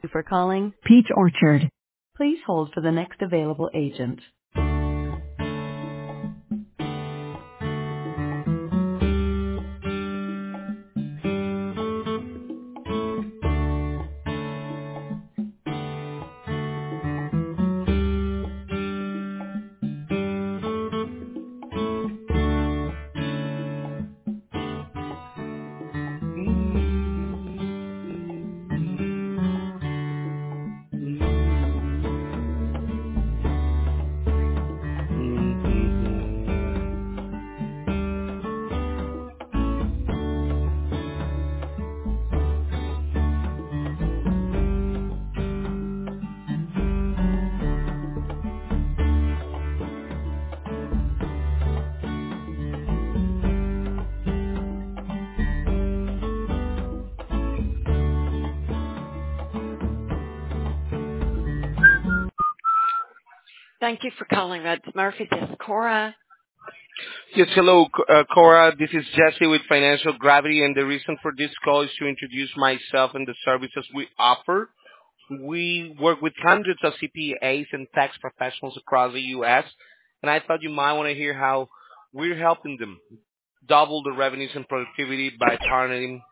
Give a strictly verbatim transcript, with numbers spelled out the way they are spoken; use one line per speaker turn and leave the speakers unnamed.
you for calling Peach Orchard. Please hold for the next available agent. Thank you for calling Red Murphy. This is Cora.
Yes, hello, C- uh, Cora. This is Jesse with Financial Gravity, and the reason for this call is to introduce myself and the services we offer. We work with hundreds of C P As and tax professionals across the U S, and I thought you might want to hear how we're helping them double the revenues and productivity by partnering